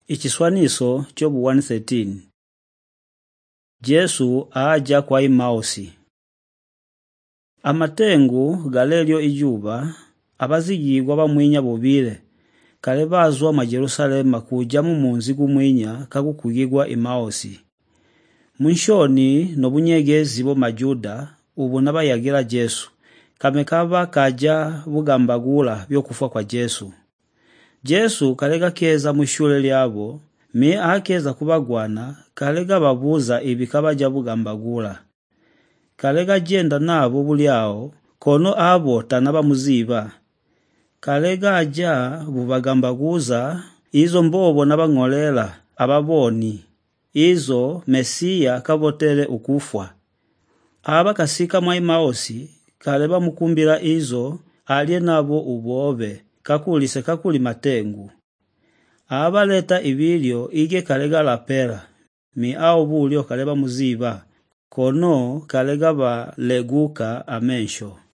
Ichiswaniso chobu 1:13. Jesu aja kwa Emausi. Amatengu galelyo ijuba abazigirwa bamwinya bobile kale bazwa mu Jerusalema kuja mu munzi gumwinya kagukugirwa Emausi. Munshoni no bunyegezi bo majuda ubu nabayagira Jesu kamekaba kaja bugambagula byokufa kwa Jesu. Jesu kalega keza mushule lyabo me akeza kubagwana kalega babuza ibikabaja bugambagula. Kalega jenda nabo bulyao kono abo tanaba muziba. Kalega aja bubagambaguza izo mbobo nabang'olela ababoni izo Mesia kabotele ukufwa. Aba kasika mwa Emausi kaleba mukumbira izo alye nabo ubobe kakulise kakuli matengu. Aba leta ibilyo ige kalega lapera mi au bulyo kaleba muziba kono kalega ba leguka amensho.